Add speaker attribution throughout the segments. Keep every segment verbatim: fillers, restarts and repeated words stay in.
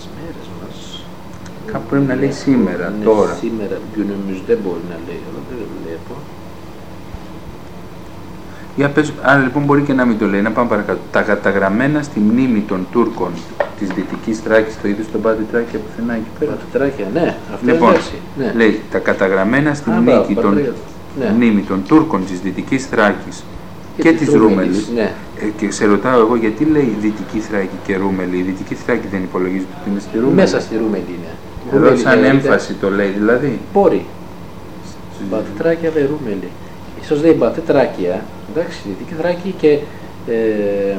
Speaker 1: τις μέρες μας.
Speaker 2: Κάπου πρέπει να λέει σήμερα,
Speaker 1: ναι,
Speaker 2: τώρα.
Speaker 1: Σήμερα, günümüz δεν μπορεί να λέει, αλλά δεν βλέπω.
Speaker 2: Για πες, άρα λοιπόν μπορεί και να μην το λέει, να πάμε παρακάτω. Τα καταγραμμένα στη μνήμη των Τούρκων της Δυτικής Θράκης, το είδες στον Πάτη Τράκια πουθενά εκεί πέρα.
Speaker 1: Πάτη Τράκια, ναι, αυτό
Speaker 2: λοιπόν,
Speaker 1: είναι έτσι. Ναι.
Speaker 2: Λέει, τα καταγραμμένα στη
Speaker 1: Α,
Speaker 2: μνήμη,
Speaker 1: μπράβο,
Speaker 2: των,
Speaker 1: ναι.
Speaker 2: μνήμη των Τούρκων της Δυτικής Θράκης και,
Speaker 1: και
Speaker 2: της Ρούμελης.
Speaker 1: Ναι.
Speaker 2: Ε, και σε ρωτάω εγώ γιατί λέει Δυτική Θράκη και Ρούμελη. Η Δυτική Θράκη δεν υπολογίζεται ότι είναι στη Ρούμελη.
Speaker 1: Μέσα στη Ρούμελη είναι.
Speaker 2: Εδώ
Speaker 1: Ρούμελη
Speaker 2: σαν
Speaker 1: λέγεται,
Speaker 2: έμφαση το λέει δηλαδή.
Speaker 1: Μπορεί. Πάτη Τράκια δε Ρούμελη. Ίσως λέει Πάτη Τράκια, εντάξει, Δυτική Θράκη και ε,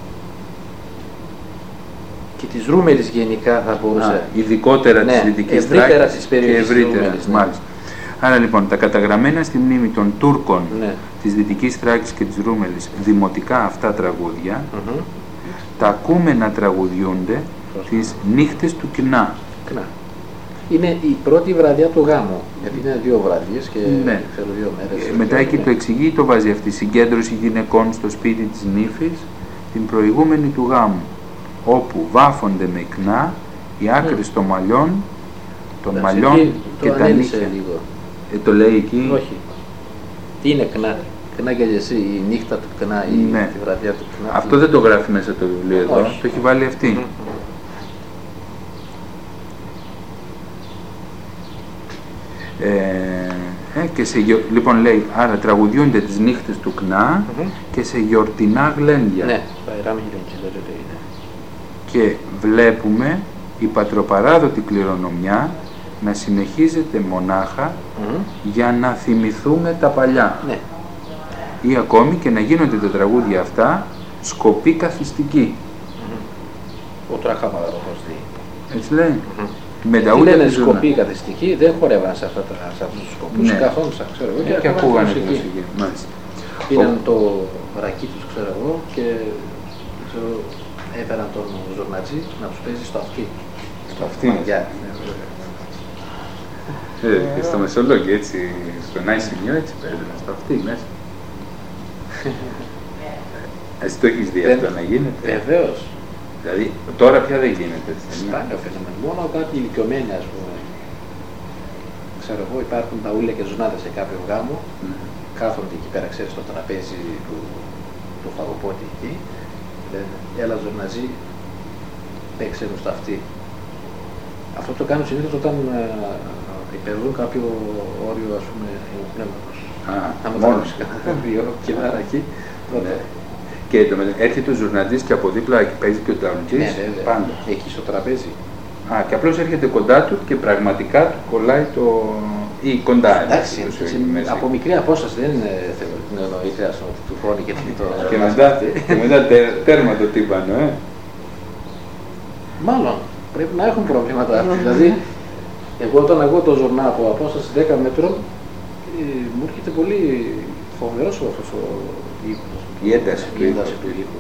Speaker 1: και της Ρούμελης γενικά θα μπορούσε.
Speaker 2: Α, ειδικότερα ναι, της Δυτικής Θράκης και ευρύτερα. Ναι. Μάλιστα. Άρα λοιπόν τα καταγραμμένα στη μνήμη των Τούρκων ναι. της Δυτικής Θράκης και της Ρούμελης δημοτικά αυτά τραγούδια mm-hmm. τα ακούμε να τραγουδιούνται Φωστά. τις νύχτες του Κνά.
Speaker 1: Κνά. Είναι η πρώτη βραδιά του γάμου, γιατί είναι δύο βραδιές και
Speaker 2: ναι.
Speaker 1: θέλω δύο μέρες.
Speaker 2: Ε, μετά εκεί ναι. το εξηγεί, το βάζει αυτή, συγκέντρωση γυναικών στο σπίτι της νύφης την προηγούμενη του γάμου, όπου βάφονται με κνά οι άκρες mm. των μαλλιών, των That's μαλλιών εκεί, και τα νύχια. Ε, το λέει εκεί.
Speaker 1: Όχι. Τι είναι κνά. Κνά και εσύ, η νύχτα του κνά, η
Speaker 2: ναι.
Speaker 1: τη βραδιά του κνά.
Speaker 2: Αυτό δεν το γράφει μέσα το βιβλίο εδώ,
Speaker 1: Όχι.
Speaker 2: το έχει βάλει αυτή.
Speaker 1: Mm-hmm.
Speaker 2: Ε, ε, και σε, λοιπόν λέει, άρα τραγουδιούνται τις νύχτες του Κνά mm-hmm. και σε γιορτινά γλέντια.
Speaker 1: Ναι,
Speaker 2: και βλέπουμε η πατροπαράδοτη κληρονομιά να συνεχίζεται μονάχα mm-hmm. για να θυμηθούμε τα παλιά.
Speaker 1: Ναι.
Speaker 2: Ή ακόμη και να γίνονται τα τραγούδια αυτά σκοπή καθιστική.
Speaker 1: Mm-hmm. Ο τραχαμαδαρός δει.
Speaker 2: Έτσι λέει.
Speaker 1: Mm-hmm.
Speaker 2: Με τα
Speaker 1: ούτε λένε σκοπή καθιστική, δεν χορεύαν σε, αυτά, σε αυτούς τους σκοπούς, ναι. καθόντουσαν, ξέρω εγώ,
Speaker 2: και, και ακούγανε τη μουσική.
Speaker 1: Πήραν Ο... το ρακί τους, ξέρω εγώ, και ξέρω, έφεραν τον Ζορνατζή να τους παίζει στο αυτί.
Speaker 2: Στο αυτί. Ε, και στο Μεσολόγγι, έτσι, στον Άισιμιο, έτσι παίζανε, στο αυτί μέσα. Εσύ το έχεις δει αυτό να γίνεται?
Speaker 1: Βεβαίως.
Speaker 2: Δηλαδή, τώρα πια δεν γίνεται.
Speaker 1: Σπάνιο φαινόμενο. Μόνο κάποιοι ηλικιωμένοι, ας πούμε, ξέρω εγώ, υπάρχουν τα ούλια και ζουνάδες σε κάποιο γάμο, mm. κάθονται εκεί πέρα, ξέρεις, στο τραπέζι του, του φαγοπότη εκεί, λένε, έλα Ζορναζή, παίξε μου στα αυτή. Αυτό το κάνουν συνήθως όταν ε, υπερβούν κάποιο όριο, ας πούμε, πνεύματος.
Speaker 2: Ah,
Speaker 1: Αν μόνος κανένα δύο κιλάρα εκεί, τότε.
Speaker 2: Ναι. Και το, έρχεται ο Ζουρναντής και από δίπλα και παίζει και ο τραγουδιστής.
Speaker 1: Ναι, βέβαια. Πάντα. Εκεί στο τραπέζι.
Speaker 2: Α, και απλώς έρχεται κοντά του και πραγματικά του κολλάει το... ή κοντά.
Speaker 1: Εντάξει, από μικρή απόσταση δεν εννοείται ότι του χώνει και το...
Speaker 2: και μετά, και μετά τέ, τέρμα το τύπανο, ε.
Speaker 1: Μάλλον, πρέπει να έχουν προβλήματα. Δηλαδή, εγώ όταν ακούω το Ζορνά από απόσταση δέκα μέτρων, μου έρχεται πολύ φοβερός αυτός ο ήχος.
Speaker 2: Η ένταση του
Speaker 1: ήχου.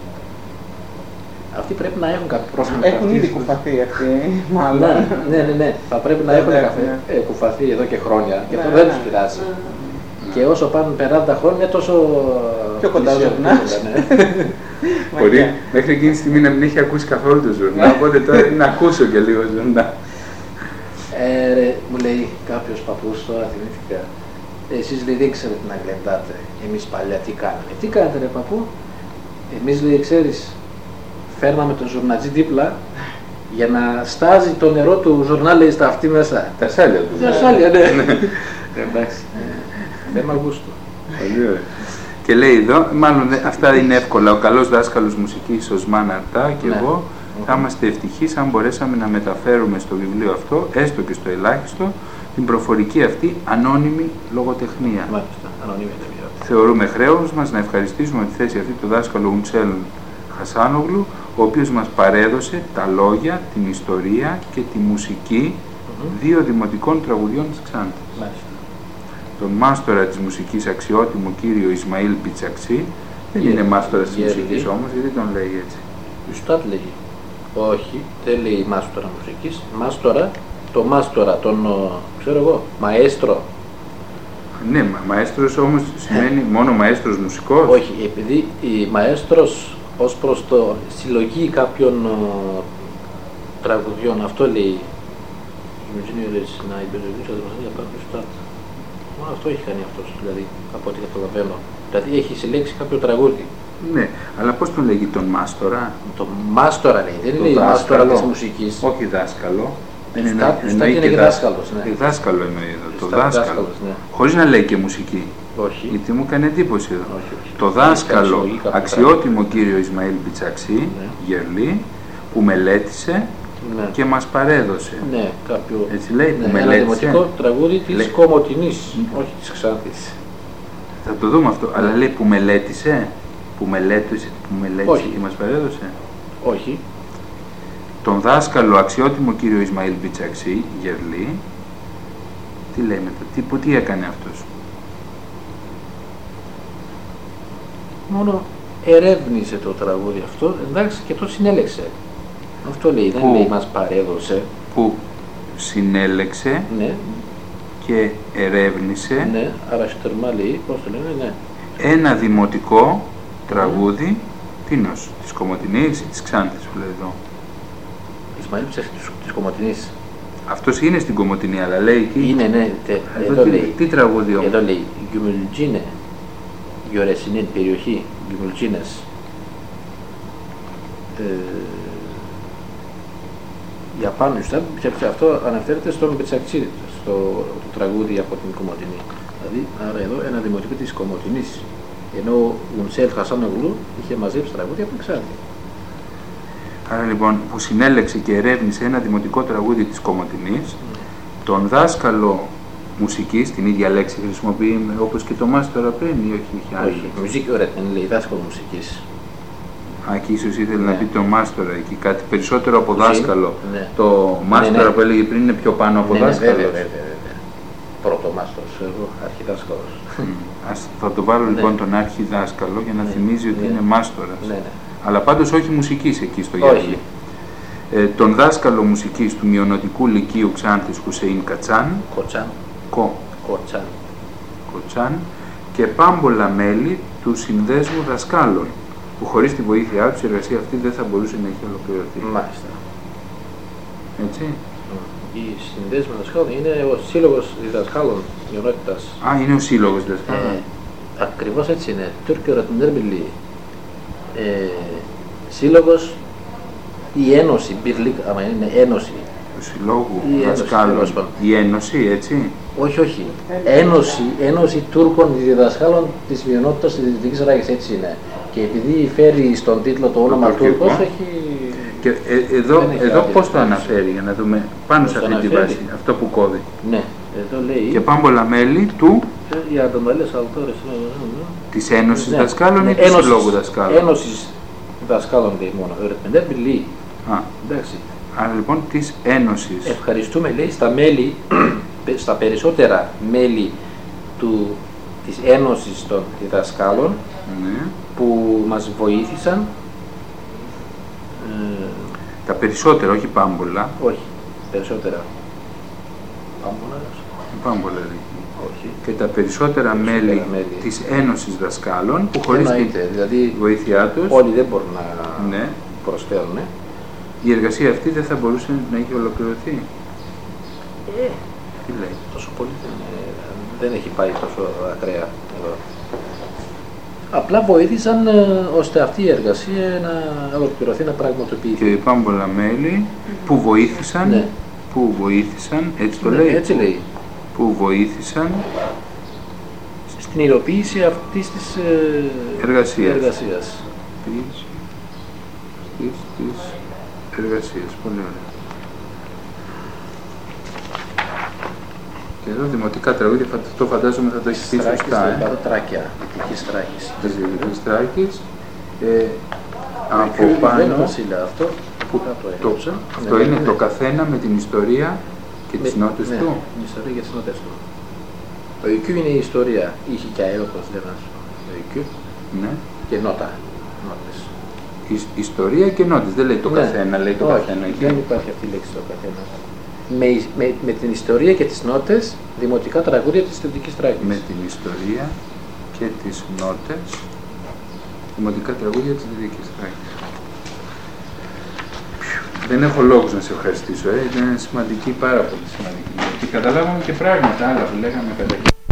Speaker 1: Αυτοί πρέπει να έχουν κάποιο πρόβλημα.
Speaker 3: Έχουν ήδη κουφαθεί αυτοί, μάλλον.
Speaker 1: Ναι, ναι, ναι. Θα πρέπει να έχουν ε, κουφαθεί εδώ και χρόνια και αυτό δεν τους πειράζει. Και όσο πάνε περνάνε τα χρόνια, τόσο
Speaker 3: πιο κοντά Ζορνάς.
Speaker 2: Μπορεί μέχρι εκείνη τη στιγμή να μην έχει ακούσει καθόλου το Ζορνά, οπότε τώρα να ακούσω και λίγο Ζορνά.
Speaker 1: Ε, ρε, μου λέει κάποιος παππούς, τώρα θυμήθηκα, εσείς λέει δεν ξέρετε να γλεντάτε, εμείς παλιά τι κάναμε. Τι κάνετε ρε παππού? Εμείς λέει ξέρεις, φέρναμε τον Ζορνατζή δίπλα για να στάζει το νερό του Ζορνά λέει στα αυτή μέσα.
Speaker 2: Τα σάλια του.
Speaker 1: Τα σάλια, ναι. Εντάξει, θέμα γούστου.
Speaker 2: Πολύ ωραία. Και λέει εδώ, μάλλον αυτά είναι εύκολα, ο καλός δάσκαλος μουσικής ο Σμάν Αρτά και εγώ θα είμαστε ευτυχείς αν μπορέσαμε να μεταφέρουμε στο βιβλίο αυτό, έστω και στο ελάχιστο, την προφορική αυτή ανώνυμη λογοτεχνία.
Speaker 1: Μάλιστα, ανώνυμη λογοτεχνία.
Speaker 2: Θεωρούμε χρέος μας να ευχαριστήσουμε τη θέση αυτή του δάσκαλου Ουντσέλ Χασάνογλου, ο οποίος μας παρέδωσε τα λόγια, την ιστορία και τη μουσική mm-hmm. δύο δημοτικών τραγουδιών της Ξάνθης.
Speaker 1: Μάλιστα.
Speaker 2: Τον μάστορα της μουσικής αξιότιμο κύριο Ισμαήλ Πιτσαξή, δεν yeah. είναι μάστορας της μουσικής όμως, γιατί τον λέει έτσι.
Speaker 1: Ουστάτ λέει. Όχι, δεν λέει μάστορα μουσικής. Μάστορα, το μάστορα, τον, ξέρω εγώ, μαέστρο.
Speaker 2: Ναι, μα, μαέστρος όμως σημαίνει μόνο μαέστρος μουσικός.
Speaker 1: Όχι, επειδή η μαέστρος ως προς το συλλογή κάποιων τραγουδιών, αυτό λέει η Μιζίνιο να υπερζητήσει ότι μας λέει κάποιο στάρτα. Μόνο αυτό έχει κάνει αυτός, δηλαδή, από ό,τι καταλαβαίνω. Δηλαδή έχει συλλέξει κάποιο τραγούδι.
Speaker 2: Ναι, αλλά πώς τον λέγει τον μάστορα?
Speaker 1: Το μάστορα λέει, δεν λέει μάστορα της μουσικής.
Speaker 2: Όχι δάσκαλο.
Speaker 1: Δεν εννοεί και δάσκαλος. Ναι.
Speaker 2: Δάσκαλο εννοεί εδώ, το δάσκαλο. Ναι. Χωρίς να λέει και μουσική.
Speaker 1: Όχι.
Speaker 2: Γιατί μου έκανε εντύπωση εδώ.
Speaker 1: Όχι, όχι.
Speaker 2: Το δάσκαλο, αξιότιμο κύριο Ισμαήλ Μπιτσαξή, ναι. Γερλή, που μελέτησε ναι. και μας παρέδωσε.
Speaker 1: Ναι, κάποιο.
Speaker 2: Έτσι λέει, που
Speaker 1: ναι,
Speaker 2: μελέτησε.
Speaker 1: Ένα δημοτικό τραγούδι της Λέ... Κομοτηνής, mm. όχι της Ξάνθης.
Speaker 2: Θα το δούμε αυτό, mm. αλλά λέει που μελέτησε, που μελέτησε, που μελέτησε
Speaker 1: όχι.
Speaker 2: και μας παρέδωσε.
Speaker 1: Όχι.
Speaker 2: Τον δάσκαλο αξιότιμο κύριο Ισμαήλ Μπιτσαξή, Γερλή, τι λέει μετά, τι, που, τι έκανε αυτός?
Speaker 1: Μόνο ερεύνησε το τραγούδι αυτό, εντάξει, και το συνέλεξε. Αυτό λέει,
Speaker 2: που,
Speaker 1: δεν λέει μας παρέδωσε.
Speaker 2: Που συνέλεξε
Speaker 1: ναι.
Speaker 2: και ερεύνησε
Speaker 1: ναι, αρασιτερμά λέει, πώς το λένε, ναι.
Speaker 2: ένα δημοτικό τραγούδι, mm. τίνος, της Κομοτηνής ή της Ξάνθης που λέει εδώ.
Speaker 1: Ισμαήλ Μπιτσαξή της Κομοτηνής.
Speaker 2: Αυτός είναι στην Κομοτηνή, αλλά λέει εκεί.
Speaker 1: Είναι, ναι, τε,
Speaker 2: εδώ,
Speaker 1: εδώ
Speaker 2: τι,
Speaker 1: λέει.
Speaker 2: Τι τραγούδι όμως?
Speaker 1: Εδώ λέει, Γκυμουλτζίνε, Γιορεσινήν περιοχή, Γκυμουλτζίνες. Ε, για πάνω στο αυτό αναφέρεται στον Μπιτσαξή, στο το τραγούδι από την Κομοτηνή. Δηλαδή, άρα εδώ ένα δημοτικό της Κομοτηνής. Ενώ ο Ουνσέλ Χασάνογλου είχε μαζέψει τραγούδι από την Ξάνθη.
Speaker 2: Άρα λοιπόν, που συνέλεξε και ερεύνησε ένα δημοτικό τραγούδι της Κομοτηνής, mm. τον δάσκαλο μουσικής, την ίδια λέξη χρησιμοποιεί όπως και το μάστορα πριν ή όχι?
Speaker 1: Όχι, όχι. Μουσική, ωραία, δεν λέει δάσκαλο μουσικής.
Speaker 2: Α, και ίσως ήθελε ναι. να πει το μάστορα εκεί, κάτι περισσότερο από δάσκαλο.
Speaker 1: Ναι.
Speaker 2: Το μάστορα ναι, ναι. που έλεγε πριν είναι πιο πάνω από
Speaker 1: ναι,
Speaker 2: δάσκαλο.
Speaker 1: Ναι, βέβαια, βέβαια, βέβαια. Πρώτο μάστορας, εγώ αρχιδάσκαλος.
Speaker 2: Mm. Ας, θα το βάλω λοιπόν ναι. τον αρχιδάσκαλο για να ναι. θυμίζει ότι ναι. είναι μάστορας.
Speaker 1: Ναι, ναι.
Speaker 2: Αλλά πάντως όχι μουσικής εκεί στο Γερλή. Ε, τον δάσκαλο μουσικής του Μειονοτικού Λυκείου Ξάνθης Χουσεΐν Κατσάν,
Speaker 1: Κοτσάν.
Speaker 2: Κο.
Speaker 1: Κοτσάν.
Speaker 2: Κοτσάν και πάμπολα μέλη του Συνδέσμου Δασκάλων, που χωρίς τη βοήθειά τους η εργασία αυτή δεν θα μπορούσε να έχει ολοκληρωθεί.
Speaker 1: Μάλιστα.
Speaker 2: Έτσι.
Speaker 1: Η Συνδέσμου Δασκάλων είναι ο Σύλλογος Διδασκάλων Μειονότητας.
Speaker 2: Α, είναι ο Σύλλογος Διδασκάλων.
Speaker 1: Ε, ακριβώς έτσι είναι. Τούρκιο Ρατμινέρμπιλι. Ε, σύλλογος, η Ένωση, Μπιρλίκ, άμα είναι Ένωση.
Speaker 2: Του Συλλόγου Δασκάλων. Η Ένωση, έτσι.
Speaker 1: Όχι, όχι. Ένωση, Ένωση Τούρκων Διδασκάλων της Μειονότητας της Δυτικής Ράγης, έτσι είναι. Και επειδή φέρει στον τίτλο το όνομα Τούρκος, έχει...
Speaker 2: Και ε, εδώ, εδώ πώς το αναφέρει, για να δούμε πάνω σε αυτή τη βάση, αυτό που κόβει.
Speaker 1: Ναι, εδώ λέει...
Speaker 2: Και πάμπολα μέλη του...
Speaker 1: Οι ανταμαλές αυτόρες...
Speaker 2: Της Ένωσης ναι, Δασκάλων
Speaker 1: ναι,
Speaker 2: ή του Συλλόγου Δασκάλων?
Speaker 1: Ένωσης Δασκάλων λέει μόνο. Ερετμεντέρμπι λέει.
Speaker 2: Α,
Speaker 1: εντάξει.
Speaker 2: Άρα λοιπόν της Ένωσης.
Speaker 1: Ευχαριστούμε λέει στα μέλη, στα περισσότερα μέλη του, της Ένωσης των Διδασκάλων
Speaker 2: ναι.
Speaker 1: που μας βοήθησαν.
Speaker 2: Ε, τα περισσότερα, όχι πάμπολα.
Speaker 1: Όχι, περισσότερα. Πάμπολα.
Speaker 2: Πάμπολα λέει.
Speaker 1: Όχι.
Speaker 2: Και τα περισσότερα, περισσότερα μέλη, μέλη της Ένωσης Δασκάλων που χωρίς τη
Speaker 1: δηλαδή,
Speaker 2: βοήθειά τους
Speaker 1: όλοι δεν μπορούν να
Speaker 2: ναι.
Speaker 1: προσφέρουν.
Speaker 2: Η εργασία αυτή δεν θα μπορούσε να έχει ολοκληρωθεί.
Speaker 1: Ε,
Speaker 2: τι λέει?
Speaker 1: Τόσο πολύ δεν, δεν έχει πάει τόσο ακραία εδώ. Απλά βοήθησαν ε, ώστε αυτή η εργασία να ολοκληρωθεί, να πραγματοποιηθεί.
Speaker 2: Και οι πάμπολα μέλη που βοήθησαν,
Speaker 1: ναι.
Speaker 2: που βοήθησαν, έτσι το
Speaker 1: ναι,
Speaker 2: λέει,
Speaker 1: έτσι λέει,
Speaker 2: που βοήθησαν
Speaker 1: στην υλοποίηση αυτής της ε,
Speaker 2: εργασίας.
Speaker 1: εργασίας.
Speaker 2: Της, της, της εργασίας. Πολύ ωραία. Και εδώ δημοτικά τραγούδια, αυτό φαντάζομαι θα το έχει πει σωστά.
Speaker 1: Ε. Τράκια, Δυτικής Τράκης.
Speaker 2: Της Δυτικής Τράκης. Ε, από πάνω,
Speaker 1: αυτό,
Speaker 2: που, το, το, αυτό ναι, είναι ναι. το καθένα με την ιστορία και τις με, νότες
Speaker 1: ναι,
Speaker 2: του.
Speaker 1: Την ιστορία και τις νότες του. Το ΙΚΙ είναι η ιστορία. Είχε και αέροπος, δεν είναι το ΙΚΙ.
Speaker 2: Ναι.
Speaker 1: Και νότα. Νότες.
Speaker 2: Η, ιστορία και νότες, δεν λέει το ναι. καθένα, λέει το
Speaker 1: Όχι,
Speaker 2: καθένα.
Speaker 1: Δεν υπάρχει αυτή η λέξη το καθένα. Με, με, με την ιστορία και τις νότες, δημοτικά τραγούδια της Δυτικής Τράκης.
Speaker 2: Με την ιστορία και τις νότες, δημοτικά τραγούδια της Δυτικής Τράκης. Δεν έχω λόγους να σε ευχαριστήσω, ε. Ήταν σημαντική, πάρα πολύ σημαντική. Και καταλάβαμε και πράγματα άλλα που λέγαμε κατά